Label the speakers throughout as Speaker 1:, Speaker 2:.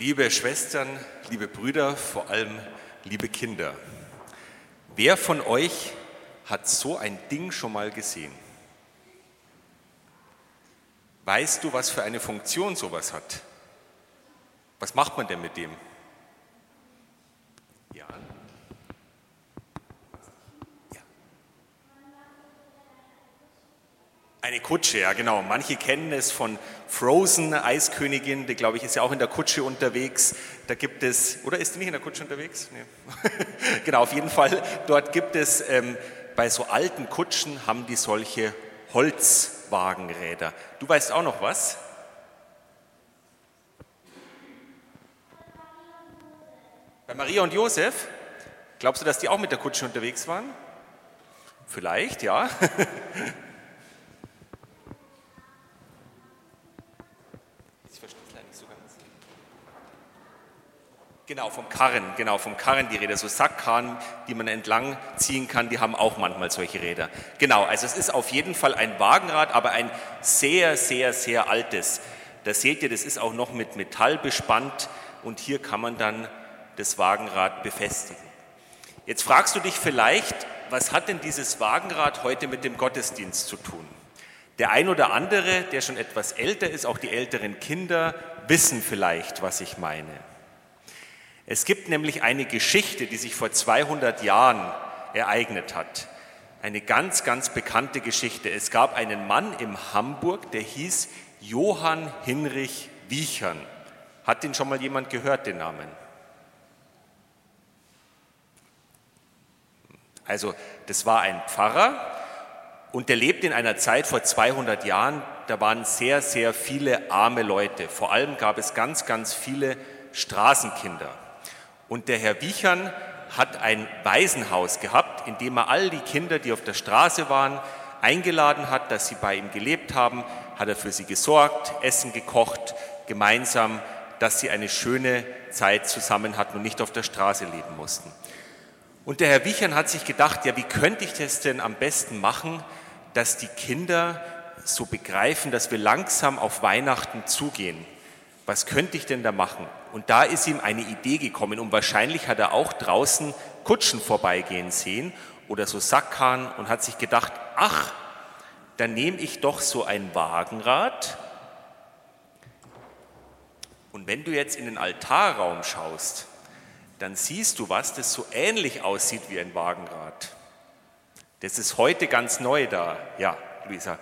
Speaker 1: Liebe Schwestern, liebe Brüder, vor allem liebe Kinder, wer von euch hat so ein Ding schon mal gesehen? Weißt du, was für eine Funktion sowas hat? Was macht man denn mit dem? Ja. Eine Kutsche, ja genau. Manche kennen es von Frozen, Eiskönigin, die glaube ich ist ja auch in der Kutsche unterwegs. Da gibt es, oder ist die nicht in der Kutsche unterwegs? Nee. Genau, auf jeden Fall. Dort gibt es, bei so alten Kutschen haben die solche Holzwagenräder. Du weißt auch noch was? Bei Maria und Josef? Glaubst du, dass die auch mit der Kutsche unterwegs waren? Vielleicht, ja. Genau, vom Karren die Räder, so Sackkarren, die man entlang ziehen kann, die haben auch manchmal solche Räder. Genau, also es ist auf jeden Fall ein Wagenrad, aber ein sehr, sehr, sehr altes. Da seht ihr, das ist auch noch mit Metall bespannt und hier kann man dann das Wagenrad befestigen. Jetzt fragst du dich vielleicht, was hat denn dieses Wagenrad heute mit dem Gottesdienst zu tun? Der ein oder andere, der schon etwas älter ist, auch die älteren Kinder, wissen vielleicht, was ich meine. Es gibt nämlich eine Geschichte, die sich vor 200 Jahren ereignet hat. Eine ganz, ganz bekannte Geschichte. Es gab einen Mann in Hamburg, der hieß Johann Hinrich Wiechern. Hat den schon mal jemand gehört, den Namen? Also, das war ein Pfarrer und der lebte in einer Zeit vor 200 Jahren, da waren sehr, sehr viele arme Leute. Vor allem gab es ganz, ganz viele Straßenkinder. Und der Herr Wiechern hat ein Waisenhaus gehabt, in dem er all die Kinder, die auf der Straße waren, eingeladen hat, dass sie bei ihm gelebt haben, hat er für sie gesorgt, Essen gekocht, gemeinsam, dass sie eine schöne Zeit zusammen hatten und nicht auf der Straße leben mussten. Und der Herr Wiechern hat sich gedacht, ja, wie könnte ich das denn am besten machen, dass die Kinder so begreifen, dass wir langsam auf Weihnachten zugehen. Was könnte ich denn da machen? Und da ist ihm eine Idee gekommen und wahrscheinlich hat er auch draußen Kutschen vorbeigehen sehen oder so Sackkarren und hat sich gedacht, ach, dann nehme ich doch so ein Wagenrad und wenn du jetzt in den Altarraum schaust, dann siehst du was, das so ähnlich aussieht wie ein Wagenrad. Das ist heute ganz neu da. Ja, Luisa.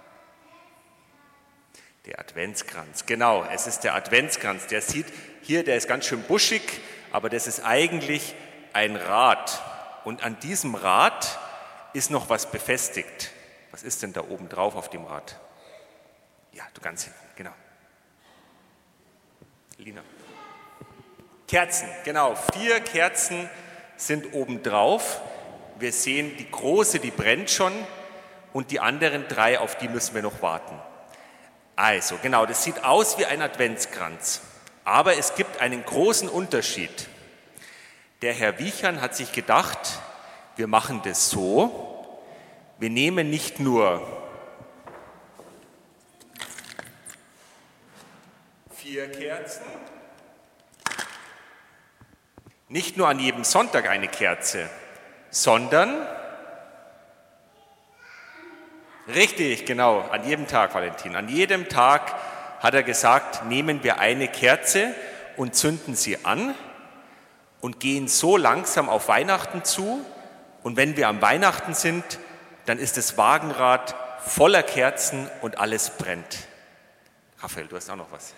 Speaker 1: Der Adventskranz, genau, es ist der Adventskranz. Der sieht hier, der ist ganz schön buschig, aber das ist eigentlich ein Rad. Und an diesem Rad ist noch was befestigt. Was ist denn da oben drauf auf dem Rad? Ja, du ganz hinten, genau. Lina. Kerzen, genau, 4 Kerzen sind oben drauf. Wir sehen die große, die brennt schon und die anderen 3, auf die müssen wir noch warten. Also, genau, das sieht aus wie ein Adventskranz, aber es gibt einen großen Unterschied. Der Herr Wiechern hat sich gedacht, wir machen das so, wir nehmen nicht nur 4 Kerzen, nicht nur an jedem Sonntag eine Kerze, sondern richtig, genau, an jedem Tag, Valentin. An jedem Tag hat er gesagt, nehmen wir eine Kerze und zünden sie an und gehen so langsam auf Weihnachten zu. Und wenn wir am Weihnachten sind, dann ist das Wagenrad voller Kerzen und alles brennt. Raphael, du hast auch noch was.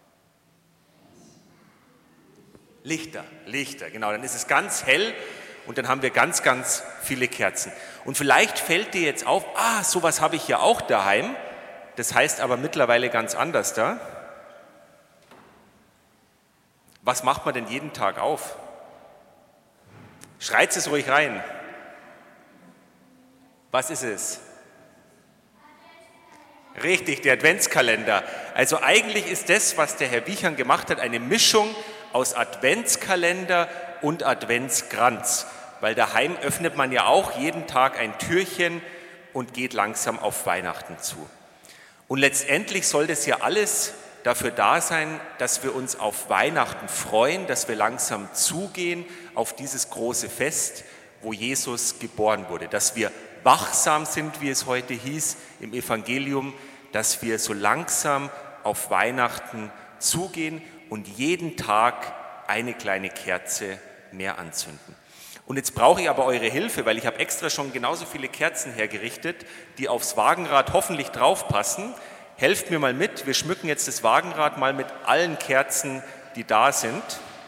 Speaker 1: Lichter, genau. Dann ist es ganz hell und dann haben wir ganz, ganz viele Kerzen. Und vielleicht fällt dir jetzt auf, sowas habe ich ja auch daheim. Das heißt aber mittlerweile ganz anders da. Was macht man denn jeden Tag auf? Schreit es ruhig rein. Was ist es? Richtig, der Adventskalender. Also eigentlich ist das, was der Herr Wiechern gemacht hat, eine Mischung aus Adventskalender und Adventskranz. Weil daheim öffnet man ja auch jeden Tag ein Türchen und geht langsam auf Weihnachten zu. Und letztendlich soll das ja alles dafür da sein, dass wir uns auf Weihnachten freuen, dass wir langsam zugehen auf dieses große Fest, wo Jesus geboren wurde, dass wir wachsam sind, wie es heute hieß im Evangelium, dass wir so langsam auf Weihnachten zugehen und jeden Tag eine kleine Kerze mehr anzünden. Und jetzt brauche ich aber eure Hilfe, weil ich habe extra schon genauso viele Kerzen hergerichtet, die aufs Wagenrad hoffentlich draufpassen. Helft mir mal mit, wir schmücken jetzt das Wagenrad mal mit allen Kerzen, die da sind.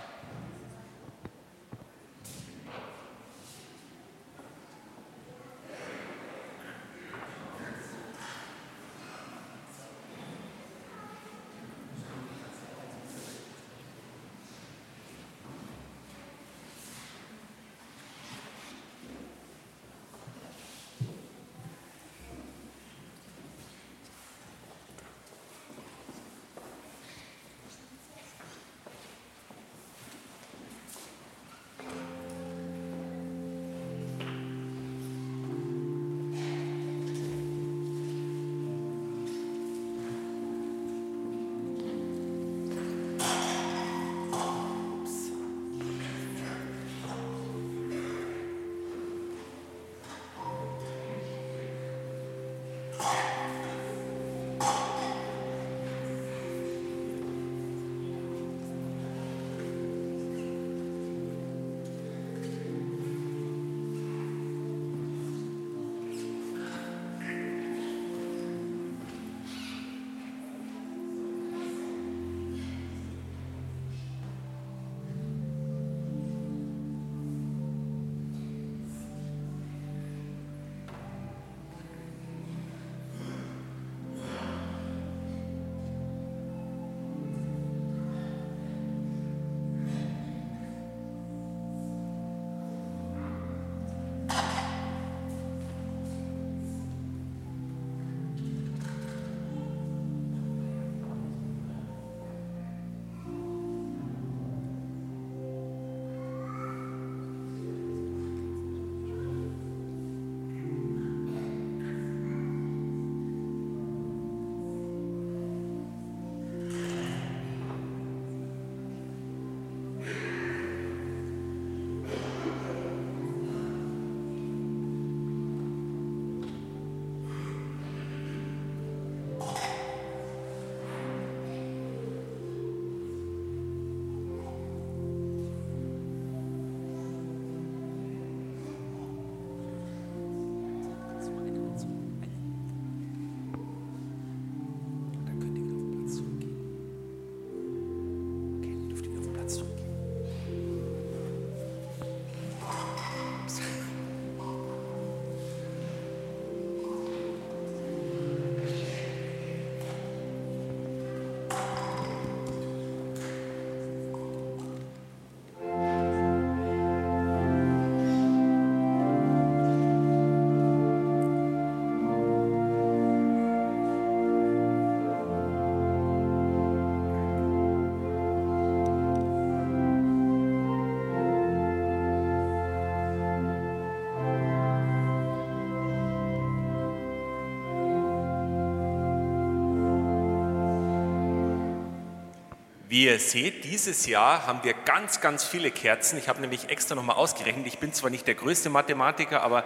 Speaker 1: Wie ihr seht, dieses Jahr haben wir ganz, ganz viele Kerzen. Ich habe nämlich extra nochmal ausgerechnet. Ich bin zwar nicht der größte Mathematiker, aber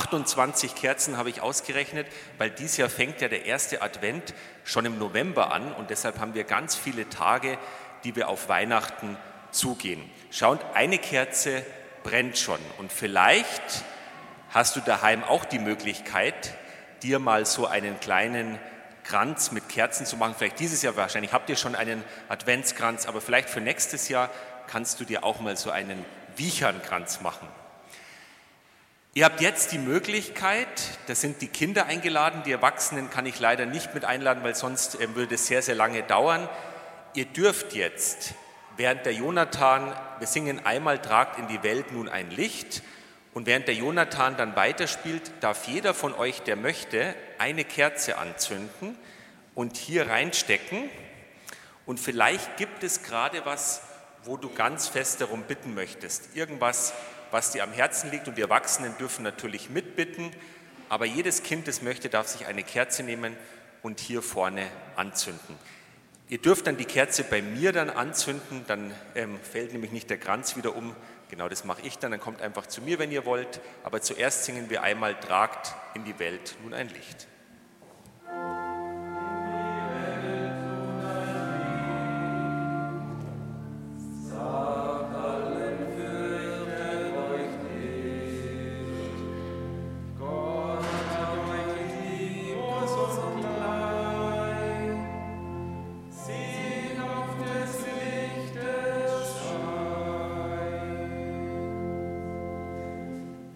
Speaker 1: 28 Kerzen habe ich ausgerechnet, weil dieses Jahr fängt ja der erste Advent schon im November an und deshalb haben wir ganz viele Tage, die wir auf Weihnachten zugehen. Schaut, eine Kerze brennt schon und vielleicht hast du daheim auch die Möglichkeit, dir mal so einen kleinen Kranz mit Kerzen zu machen. Vielleicht dieses Jahr, wahrscheinlich habt ihr schon einen Adventskranz, aber vielleicht für nächstes Jahr kannst du dir auch mal so einen Wichernkranz machen. Ihr habt jetzt die Möglichkeit, da sind die Kinder eingeladen, die Erwachsenen kann ich leider nicht mit einladen, weil sonst würde es sehr, sehr lange dauern. Ihr dürft jetzt, während der Jonathan, wir singen einmal, tragt in die Welt nun ein Licht, und während der Jonathan dann weiterspielt, darf jeder von euch, der möchte, eine Kerze anzünden und hier reinstecken. Und vielleicht gibt es gerade was, wo du ganz fest darum bitten möchtest. Irgendwas, was dir am Herzen liegt, und die Erwachsenen dürfen natürlich mitbitten, aber jedes Kind, das möchte, darf sich eine Kerze nehmen und hier vorne anzünden. Ihr dürft dann die Kerze bei mir dann anzünden, dann fällt nämlich nicht der Kranz wieder um. Genau, das mache ich dann kommt einfach zu mir, wenn ihr wollt. Aber zuerst singen wir einmal, tragt in die Welt nun ein Licht.